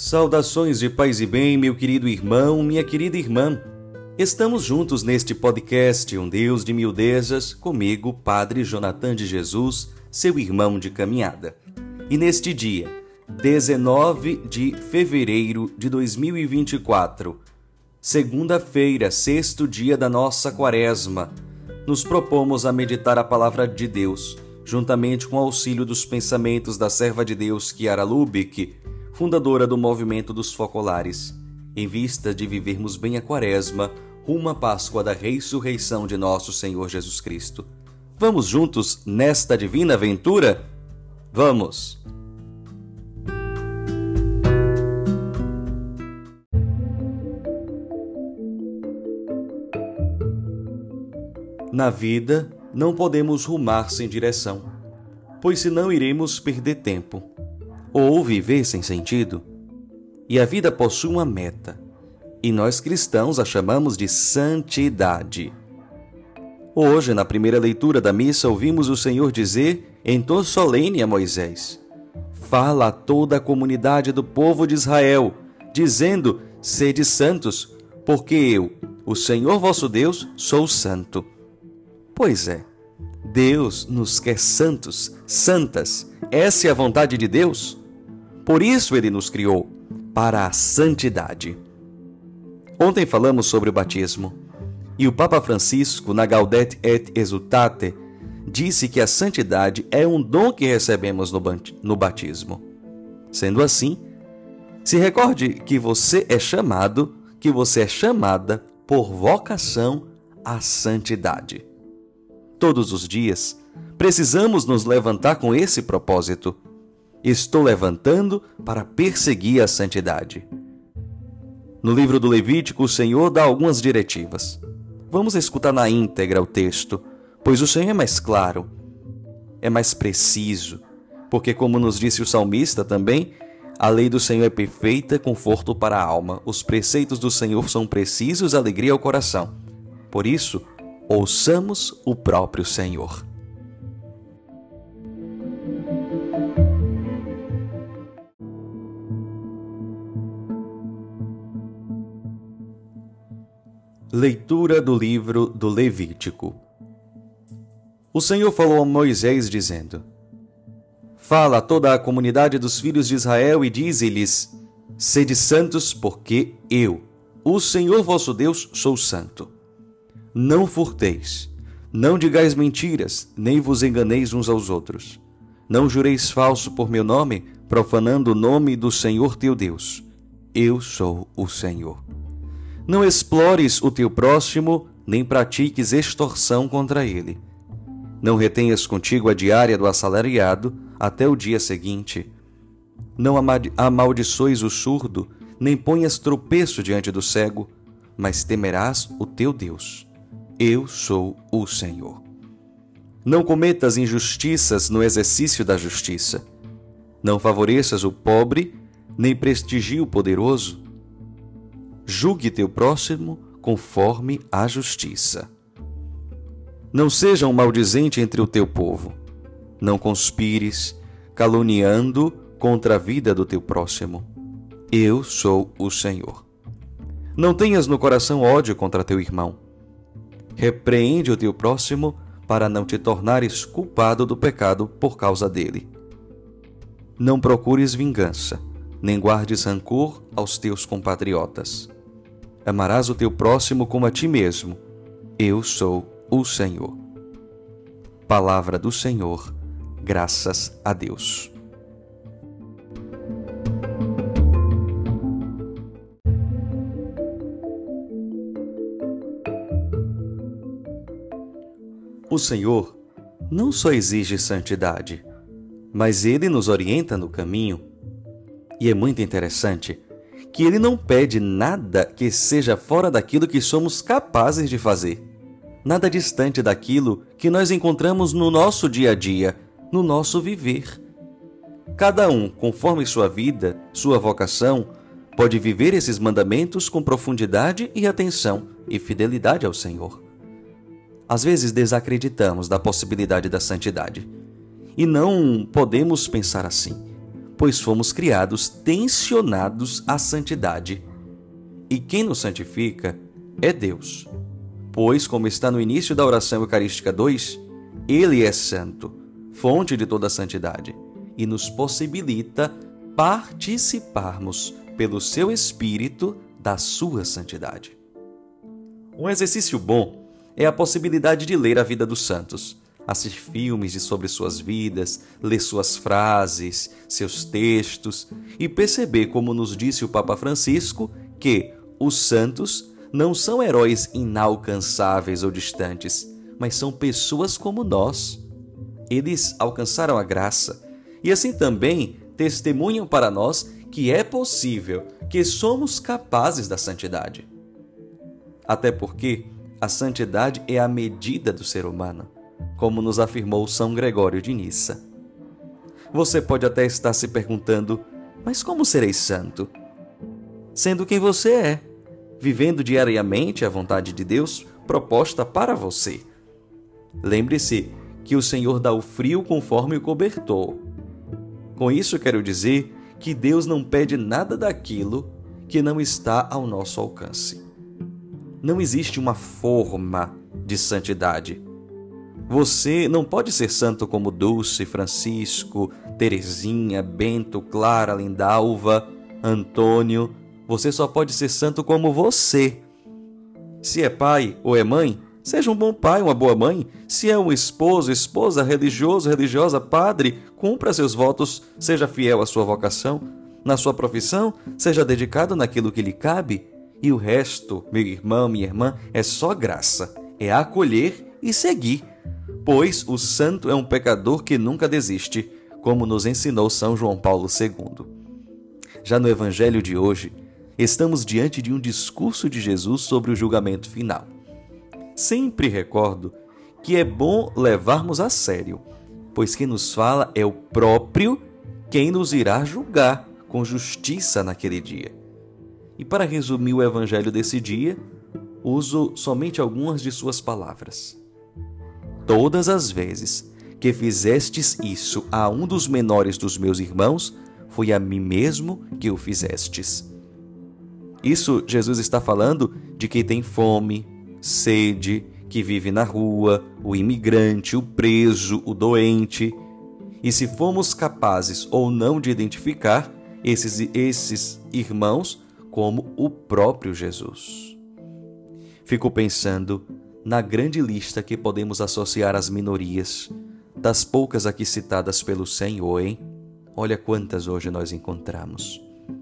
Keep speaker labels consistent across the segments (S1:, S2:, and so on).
S1: Saudações de paz e bem, meu querido irmão, minha querida irmã. Estamos juntos neste podcast Um Deus de Miudezas, comigo, Padre Jonathan de Jesus, seu irmão de caminhada. E neste dia, 19 de fevereiro de 2024, segunda-feira, sexto dia da nossa quaresma, nos propomos a meditar a palavra de Deus, juntamente com o auxílio dos pensamentos da serva de Deus, Chiara Lubick, fundadora do Movimento dos Focolares, em vista de vivermos bem a quaresma, rumo à Páscoa da ressurreição de nosso Senhor Jesus Cristo. Vamos juntos nesta divina aventura? Vamos! Na vida, não podemos rumar sem direção, pois senão iremos perder tempo, ou viver sem sentido. E a vida possui uma meta, e nós cristãos a chamamos de santidade. Hoje, na primeira leitura da missa, ouvimos o Senhor dizer em tom solene a Moisés: fala a toda a comunidade do povo de Israel, dizendo: sede santos, porque eu, o Senhor vosso Deus, sou santo. Pois é, Deus nos quer santos, santas. Essa é a vontade de Deus. Por isso Ele nos criou, para a santidade. Ontem falamos sobre o batismo, e o Papa Francisco, na Gaudete et Exsultate, disse que a santidade é um dom que recebemos no batismo. Sendo assim, se recorde que você é chamado, que você é chamada por vocação à santidade. Todos os dias, precisamos nos levantar com esse propósito. Estou levantando para perseguir a santidade. No livro do Levítico, o Senhor dá algumas diretivas. Vamos escutar na íntegra o texto, pois o Senhor é mais claro, é mais preciso, porque, como nos disse o salmista também, a lei do Senhor é perfeita, conforto para a alma. Os preceitos do Senhor são precisos, alegria ao coração. Por isso, ouçamos o próprio Senhor. Leitura do livro do Levítico. O Senhor falou a Moisés, dizendo: fala a toda a comunidade dos filhos de Israel e dize-lhes: sede santos, porque eu, o Senhor vosso Deus, sou santo. Não furteis, não digais mentiras, nem vos enganeis uns aos outros. Não jureis falso por meu nome, profanando o nome do Senhor teu Deus. Eu sou o Senhor. Não explores o teu próximo, nem pratiques extorsão contra ele. Não retenhas contigo a diária do assalariado até o dia seguinte. Não amaldiçoes o surdo, nem ponhas tropeço diante do cego, mas temerás o teu Deus. Eu sou o Senhor. Não cometas injustiças no exercício da justiça. Não favoreças o pobre, nem prestigie o poderoso. Julgue teu próximo conforme a justiça. Não seja um maldizente entre o teu povo. Não conspires, caluniando contra a vida do teu próximo. Eu sou o Senhor. Não tenhas no coração ódio contra teu irmão. Repreende o teu próximo para não te tornares culpado do pecado por causa dele. Não procures vingança, nem guardes rancor aos teus compatriotas. Amarás o teu próximo como a ti mesmo. Eu sou o Senhor. Palavra do Senhor, graças a Deus. O Senhor não só exige santidade, mas Ele nos orienta no caminho. E é muito interessante que Ele não pede nada que seja fora daquilo que somos capazes de fazer, nada distante daquilo que nós encontramos no nosso dia a dia, no nosso viver. Cada um, conforme sua vida, sua vocação, pode viver esses mandamentos com profundidade e atenção e fidelidade ao Senhor. Às vezes desacreditamos da possibilidade da santidade e não podemos pensar assim, pois fomos criados tensionados à santidade. E quem nos santifica é Deus. Pois, como está no início da oração Eucarística 2, Ele é santo, fonte de toda a santidade, e nos possibilita participarmos, pelo seu Espírito, da sua santidade. Um exercício bom é a possibilidade de ler a vida dos santos, assistir filmes sobre suas vidas, ler suas frases, seus textos e perceber, como nos disse o Papa Francisco, que os santos não são heróis inalcançáveis ou distantes, mas são pessoas como nós. Eles alcançaram a graça e assim também testemunham para nós que é possível, que somos capazes da santidade. Até porque a santidade é a medida do ser humano, como nos afirmou São Gregório de Nissa. Você pode até estar se perguntando, mas como serei santo? Sendo quem você é, vivendo diariamente a vontade de Deus proposta para você. Lembre-se que o Senhor dá o frio conforme o cobertor. Com isso quero dizer que Deus não pede nada daquilo que não está ao nosso alcance. Não existe uma forma de santidade. Você não pode ser santo como Dulce, Francisco, Teresinha, Bento, Clara, Lindalva, Antônio. Você só pode ser santo como você. Se é pai ou é mãe, seja um bom pai, uma boa mãe. Se é um esposo, esposa, religioso, religiosa, padre, cumpra seus votos, seja fiel à sua vocação. Na sua profissão, seja dedicado naquilo que lhe cabe. E o resto, meu irmão, minha irmã, é só graça. É acolher e seguir. Pois o santo é um pecador que nunca desiste, como nos ensinou São João Paulo II. Já no Evangelho de hoje, estamos diante de um discurso de Jesus sobre o julgamento final. Sempre recordo que é bom levarmos a sério, pois quem nos fala é o próprio quem nos irá julgar com justiça naquele dia. E para resumir o Evangelho desse dia, uso somente algumas de suas palavras. Todas as vezes que fizestes isso a um dos menores dos meus irmãos, foi a mim mesmo que o fizestes. Isso Jesus está falando de quem tem fome, sede, que vive na rua, o imigrante, o preso, o doente. E se formos capazes ou não de identificar esses irmãos como o próprio Jesus. Fico pensando na grande lista que podemos associar às minorias, das poucas aqui citadas pelo Senhor, hein? Olha quantas hoje nós encontramos.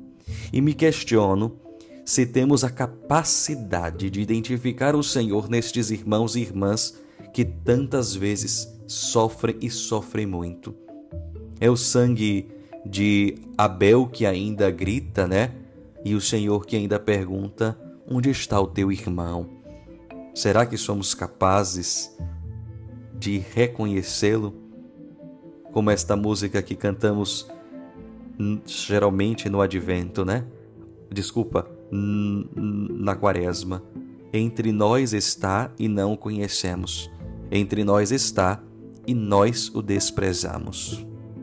S1: E me questiono se temos a capacidade de identificar o Senhor nestes irmãos e irmãs que tantas vezes sofrem e sofrem muito. É o sangue de Abel que ainda grita, né? E o Senhor que ainda pergunta, onde está o teu irmão? Será que somos capazes de reconhecê-lo? Como esta música que cantamos geralmente no Advento, né? Desculpa, na Quaresma. Entre nós está e não o conhecemos. Entre nós está e nós o desprezamos.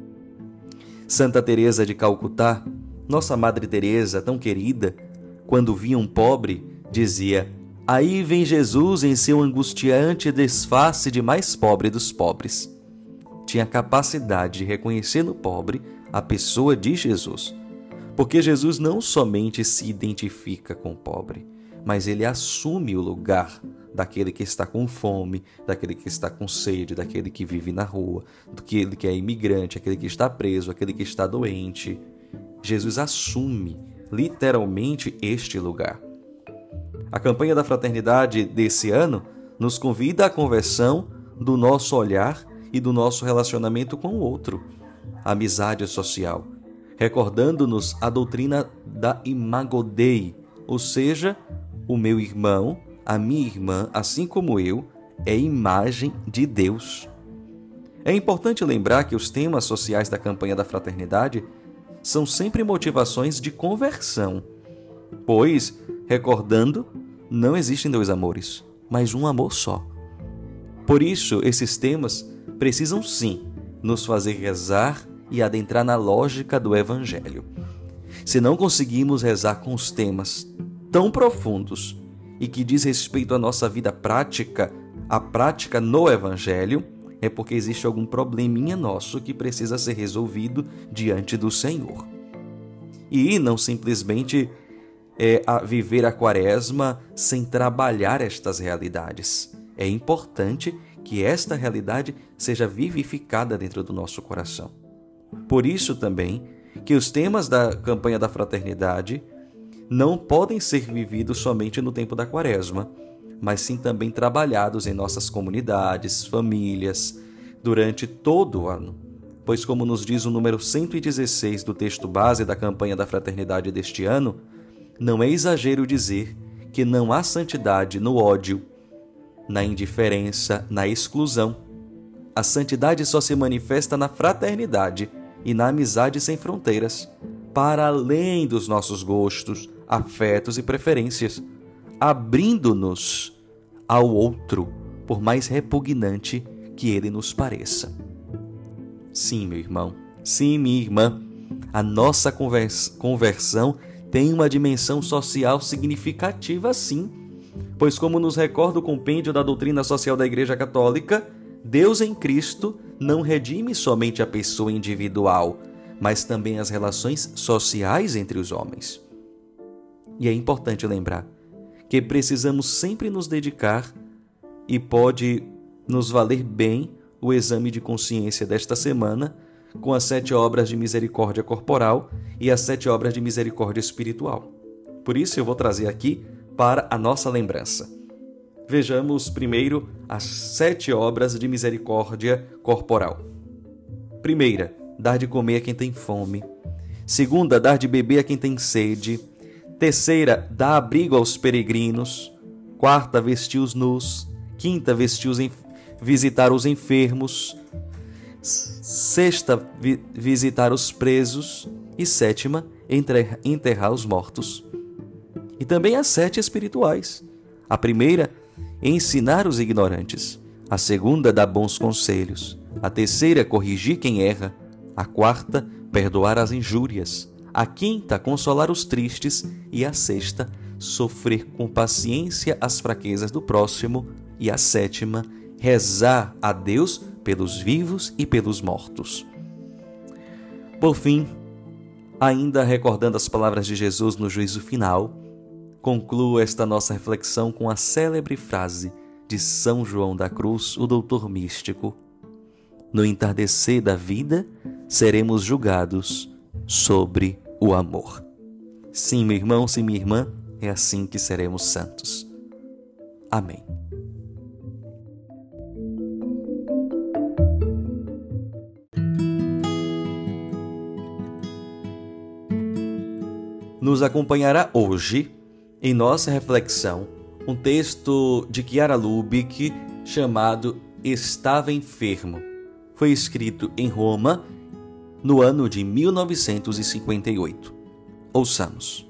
S1: Santa Teresa de Calcutá, nossa Madre Teresa tão querida, quando via um pobre, dizia: aí vem Jesus em seu angustiante disfarce de mais pobre dos pobres. Tinha capacidade de reconhecer no pobre a pessoa de Jesus, porque Jesus não somente se identifica com o pobre, mas ele assume o lugar daquele que está com fome, daquele que está com sede, daquele que vive na rua, daquele que é imigrante, aquele que está preso, aquele que está doente. Jesus assume literalmente este lugar. A campanha da fraternidade desse ano nos convida à conversão do nosso olhar e do nosso relacionamento com o outro, a amizade social, recordando-nos a doutrina da Imago Dei, ou seja, o meu irmão, a minha irmã, assim como eu, é imagem de Deus. É importante lembrar que os temas sociais da campanha da fraternidade são sempre motivações de conversão, pois, recordando, não existem dois amores, mas um amor só. Por isso, esses temas precisam sim nos fazer rezar e adentrar na lógica do Evangelho. Se não conseguimos rezar com os temas tão profundos e que diz respeito à nossa vida prática, a prática no Evangelho, é porque existe algum probleminha nosso que precisa ser resolvido diante do Senhor. E não simplesmente viver a Quaresma sem trabalhar estas realidades. É importante que esta realidade seja vivificada dentro do nosso coração. Por isso também que os temas da campanha da fraternidade não podem ser vividos somente no tempo da Quaresma, mas sim também trabalhados em nossas comunidades, famílias, durante todo o ano. Pois, como nos diz o número 116 do texto base da campanha da fraternidade deste ano, não é exagero dizer que não há santidade no ódio, na indiferença, na exclusão. A santidade só se manifesta na fraternidade e na amizade sem fronteiras, para além dos nossos gostos, afetos e preferências, abrindo-nos ao outro, por mais repugnante que ele nos pareça. Sim, meu irmão, sim, minha irmã, a nossa conversão tem uma dimensão social significativa, sim, pois, como nos recorda o compêndio da doutrina social da Igreja Católica, Deus em Cristo não redime somente a pessoa individual, mas também as relações sociais entre os homens. E é importante lembrar que precisamos sempre nos dedicar, e pode nos valer bem o exame de consciência desta semana com as 7 obras de misericórdia corporal e as 7 obras de misericórdia espiritual. Por isso eu vou trazer aqui para a nossa lembrança. Vejamos primeiro as 7 obras de misericórdia corporal. Primeira, dar de comer a quem tem fome. Segunda, dar de beber a quem tem sede. Terceira, dar abrigo aos peregrinos. Quarta, vestir os nus. Quinta, visitar os enfermos. Sexta, visitar os presos. E sétima, enterrar os mortos. E também as 7 espirituais. A primeira, ensinar os ignorantes. A segunda, dar bons conselhos. A terceira, corrigir quem erra. A quarta, perdoar as injúrias. A quinta, consolar os tristes. E a sexta, sofrer com paciência as fraquezas do próximo. E a sétima, rezar a Deus pelos vivos e pelos mortos. Por fim, ainda recordando as palavras de Jesus no juízo final, concluo esta nossa reflexão com a célebre frase de São João da Cruz, o doutor místico: no entardecer da vida, seremos julgados sobre o amor. Sim, meu irmão, sim, minha irmã, é assim que seremos santos. Amém. Nos acompanhará hoje, em nossa reflexão, um texto de Chiara Lubich chamado Estava Enfermo. Foi escrito em Roma no ano de 1958. Ouçamos.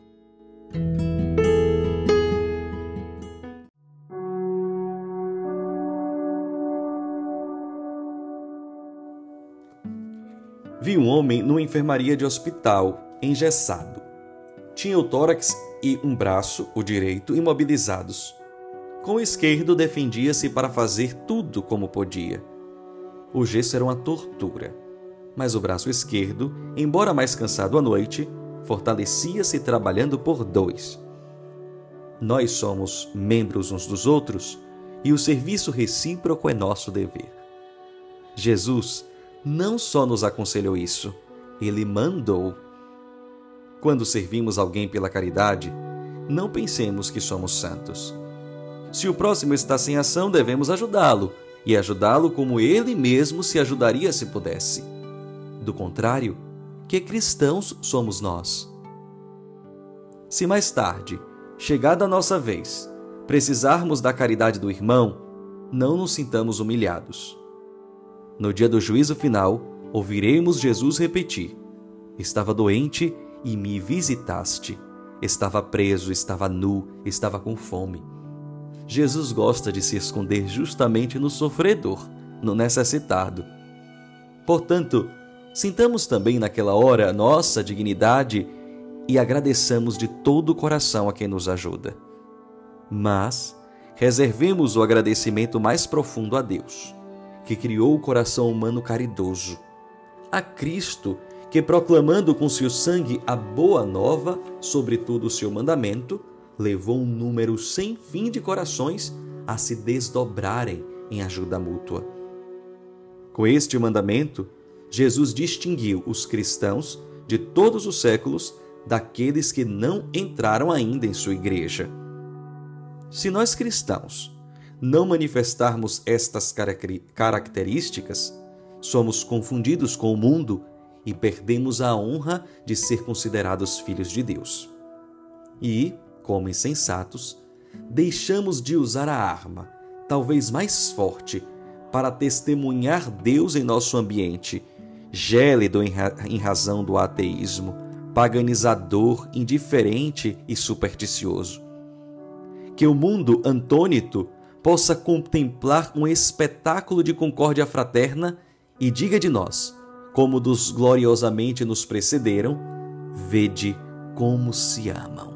S1: Vi um homem numa enfermaria de hospital, engessado. Tinha o tórax e um braço, o direito, imobilizados. Com o esquerdo defendia-se para fazer tudo como podia. O gesso era uma tortura, mas o braço esquerdo, embora mais cansado à noite, fortalecia-se trabalhando por 2. Nós somos membros uns dos outros e o serviço recíproco é nosso dever. Jesus não só nos aconselhou isso, ele mandou. Quando servimos alguém pela caridade, não pensemos que somos santos. Se o próximo está sem ação, devemos ajudá-lo, e ajudá-lo como ele mesmo se ajudaria se pudesse. Do contrário, que cristãos somos nós? Se mais tarde, chegada a nossa vez, precisarmos da caridade do irmão, não nos sintamos humilhados. No dia do juízo final, ouviremos Jesus repetir: estava doente e me visitaste. Estava preso, estava nu, estava com fome. Jesus gosta de se esconder justamente no sofredor, no necessitado. Portanto, Sintamos também naquela hora nossa dignidade e agradeçamos de todo o coração a quem nos ajuda. Mas reservemos o agradecimento mais profundo a Deus, que criou o coração humano caridoso, a Cristo, que proclamando com seu sangue a boa nova, sobretudo o seu mandamento, levou um número sem fim de corações a se desdobrarem em ajuda mútua. Com este mandamento, Jesus distinguiu os cristãos de todos os séculos daqueles que não entraram ainda em sua igreja. Se nós cristãos não manifestarmos estas características, somos confundidos com o mundo e perdemos a honra de ser considerados filhos de Deus. E, como insensatos, deixamos de usar a arma, talvez mais forte, para testemunhar Deus em nosso ambiente, gélido em razão do ateísmo, paganizador, indiferente e supersticioso. Que o mundo antônito possa contemplar um espetáculo de concórdia fraterna e diga de nós, como dos gloriosamente nos precederam, vede como se amam.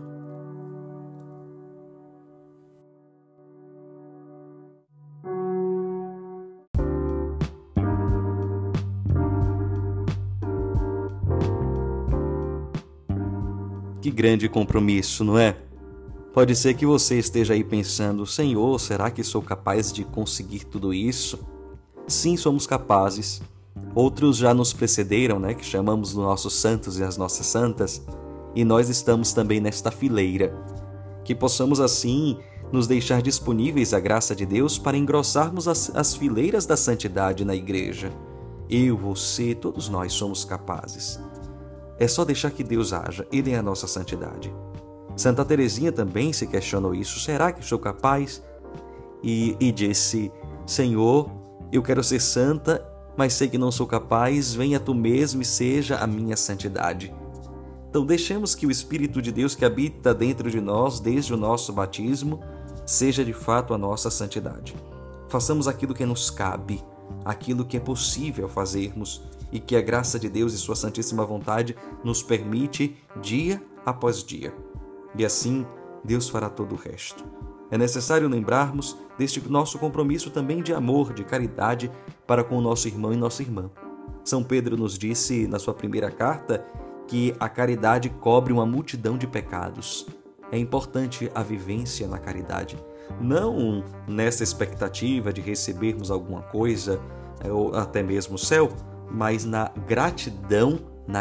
S1: Que grande compromisso, não é? Pode ser que você esteja aí pensando, Senhor, será que sou capaz de conseguir tudo isso? Sim, somos capazes. Outros já nos precederam, né? Que chamamos os nossos santos e as nossas santas, e nós estamos também nesta fileira. Que possamos assim nos deixar disponíveis à graça de Deus para engrossarmos as fileiras da santidade na igreja. Eu, você, todos nós somos capazes. É só deixar que Deus haja, Ele é a nossa santidade. Santa Teresinha também se questionou isso, será que sou capaz? E disse, Senhor, eu quero ser santa, mas sei que não sou capaz, venha Tu mesmo e seja a minha santidade. Então deixemos que o Espírito de Deus que habita dentro de nós desde o nosso batismo, seja de fato a nossa santidade. Façamos aquilo que nos cabe, aquilo que é possível fazermos e que a graça de Deus e Sua Santíssima Vontade nos permite dia após dia. E assim, Deus fará todo o resto. É necessário lembrarmos deste nosso compromisso também de amor, de caridade para com o nosso irmão e nossa irmã. São Pedro nos disse na sua primeira carta que a caridade cobre uma multidão de pecados. É importante a vivência na caridade, não nessa expectativa de recebermos alguma coisa ou até mesmo o céu, mas na gratidão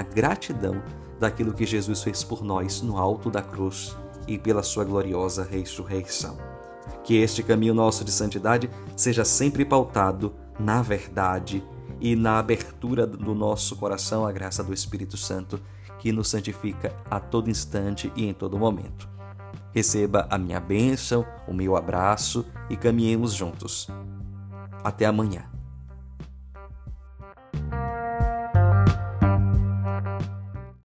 S1: daquilo que Jesus fez por nós no alto da cruz e pela sua gloriosa ressurreição. Que este caminho nosso de santidade seja sempre pautado na verdade e na abertura do nosso coração à graça do Espírito Santo, que nos santifica a todo instante e em todo momento. Receba a minha bênção, o meu abraço e caminhemos juntos. Até amanhã.